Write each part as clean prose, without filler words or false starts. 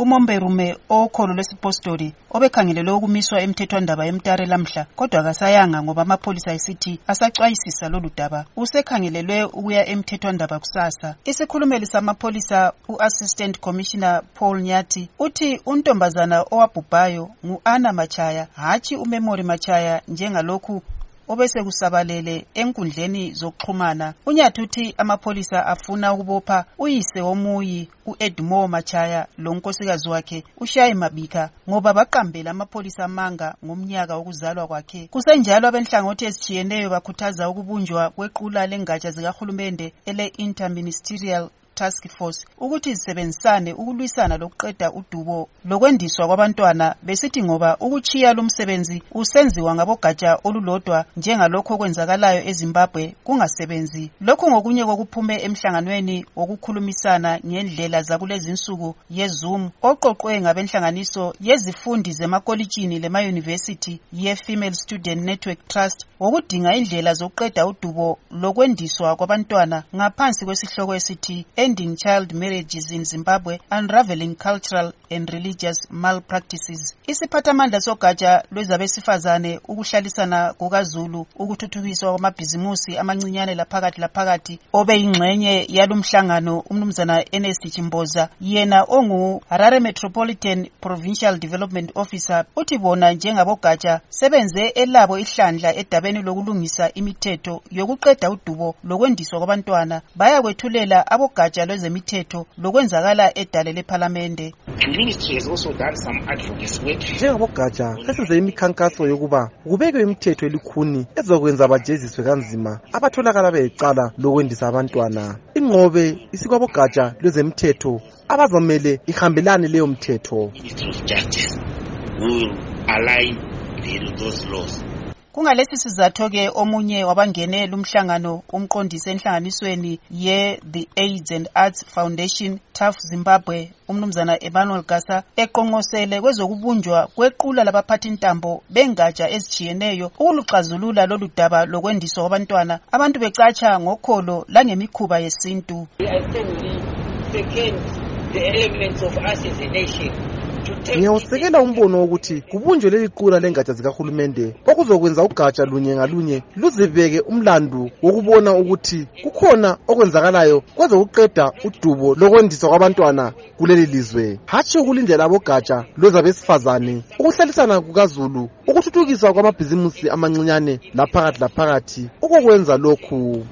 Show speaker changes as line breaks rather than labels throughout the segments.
uMomberume okholo lwesipostori obekhangelelwe ukumiswa emthethwandaba eMtare lamhla kodwa akasayanga ngoba amapholisa esithi asacwayisisa lolu daba. Usekhangelelwe ukuya emthethwandaba kusasa. Isikhulumeli samapholisa uAssistant Commissioner Paul Nyati uthi untombazana owabhubhayo ngu-Anna Machaya hatshi uMemory Machaya njengalokhu obese kusabalele enkundleni zokuxhumana. Unyathi uthi amapholisa afuna ukubopha uyise womuyi uEdmore Machaya lo nkosikazi wakhe uShayi Mabika ngoba baqambela amapholisa amanga ngomnyaka wokuzalwa kwakhe. Kusenjalo abenhlangothi ezijiyeneyo bakhuthaza ukubunjwa kwequla lengatsha zikahulumende ele-Interministerial Task Force ukuthi zisebenzisane ukulwisana lokuqeda udubo lokwendiswa kwabantwana, besithi ngoba ukuchiya lumsebenzi usenziwa ngabogatsha olulodwa njengalokho okwenzakalayo eZimbabwe kungasebenzi. Lokhu ngokunye kokuphume emhlanganweni wokukhulumisana ngendlela zakulezinsuku yeZoom oqoqwe ngabenhlanganiso yezifundi zemakolitshini lema-university ye-Female Student Network Trust wokudinga indlela zokuqeda udubo lokwendiswa kwabantwana ngaphansi kwesihloko esithi Ending Child Marriages in Zimbabwe, Unraveling Cultural and Religious Malpractices. Isiphathamandla sogatsha lwezabesifazane ukuhlalisana kukaZulu ukuthuthukiswa kwamabhizimusi amancinyane laphakathi obeyingxenye yalumhlangano umnumzana Ernest Chimboza yena ongu Harare Metropolitan Provincial Development Officer uthi bona njengabogatsha sebenze elabo ihlandla edabeni lokulungisa imithetho yokuqeda udubo lokwendiswa kwabantwana bayakwethulela abogatsha lwezemithetho lokwenzakala edale lePhalamende.
Njengabogatsha sesenze imikhankaso yokuba kubekwe imithetho elikhuni ezokwenza abajeziswe kanzima abatholakala becala lokwendisa abantwana. Inqobe isikwabogatsha lwezemithetho abazomele ihambelane leyo mthetho.
Kungalesi sizatho ke omunye wabangene lumhlangano umqondisi enhlanganisweni ye-The AIDS and Arts Foundation TAF Zimbabwe umnumzana Emmanuel Gasa eqonqosele kwezokubunjwa kwequla labaphathintambo bengatsha ezijiyeneyo ukuluxazulula lolu daba lokwendiswa kwabantwana abantu becatsha ngokholo langemikhuba yesintu.
Ngiyawusekela umbono wokuthi kubunjwe leli qula lengatsha zikahulumende okuzokwenza ugatsha lunye ngalunye luzibeke umlandu wokubona ukuthi kukhona okwenzakalayo kwezokuqeda udubo lokwendiswa kwabantwana kuleli lizwe. Hatshi ukulindela abogatsha lwezabesifazane ukuhlalisana kukaZulu ukuthuthukiswa kwamabhizimusi amancinyane laphakathi ukukwenza lokhu.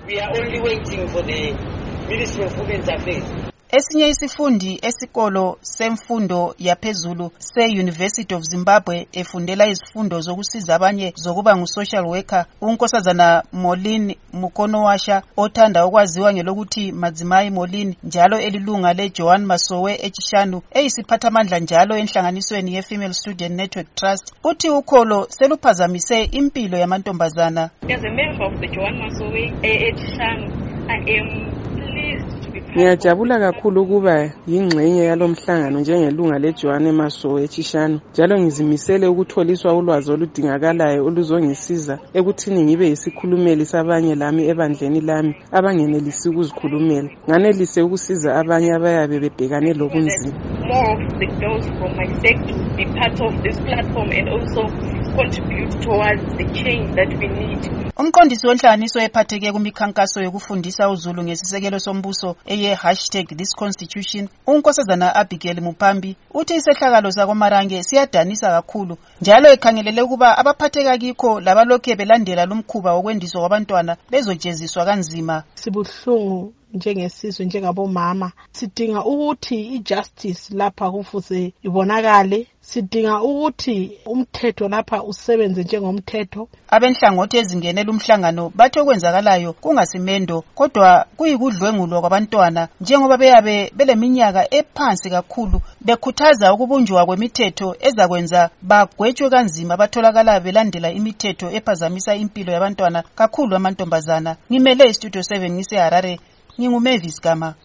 Esinye isifundi esikolo semfundo yaphezulu se-University of Zimbabwe efundela izifundo zokusiza abanye zokuba ngu-social worker unkosazana Molin Mukonowasha othanda okwaziwa ngelokuthi Madzimai Molin njalo elilunga le-Joan Masowe Echishanu eyisiphathamandla njalo enhlanganisweni ye-Female Student Network Trust uthi ukholo seluphazamise impilo yamantombazana.
As a member of the Joan Masowe Echishanu, I am pleased.
Ngiyajabula kakhulu ukuba yingxenye yalomhlangano njengelunga leJoan Masowe Echishanu njalo ngizimisele ukutholiswa ulwazi oludingakalayo oluzongisiza ekuthini ngibe yisikhulumeli sabanye lami ebandleni lami abangenelisi ukuzikhulumela nganelise ukusiza abanye abayabe bebhekane lobunzima.
More of the girls from my sector be part of this platform and also contribute towards the change that we need.
Umqondisi wenhlanganiso ephatheke kumikhankaso yokufundisa uZulu ngesisekelo sombuso #ThisConstitution unkosazana Abigail Mupambi uthi isehlakalo zakoMarange siyadanisa kakhulu njalo ekhangelele ukuba abaphatheka kikho labalokhe belandela lumkhuba wokwendiswa kwabantwana bezojeziswa kanzima.
Sibuhlungu njengesizwe njengabomama sidinga ukuthi ijustice lapha kufuze ibonakale, sidinga ukuthi umthetho lapha usebenze njengomthetho.
Abenhlangothi ezingenela umhlangano bathi okwenzakalayo kungasimendo kodwa kuyikudlwengulwa kwabantwana njengoba beyabe beleminyaka ephansi kakhulu bekhuthaza ukubunjwa kwemithetho ezakwenza bagwetshwe kanzima abatholakala belandela imithetho ephazamisa impilo yabantwana kakhulu amantombazana. Ngimele iStudio 7 ngise Harare. NginguMavis Gama.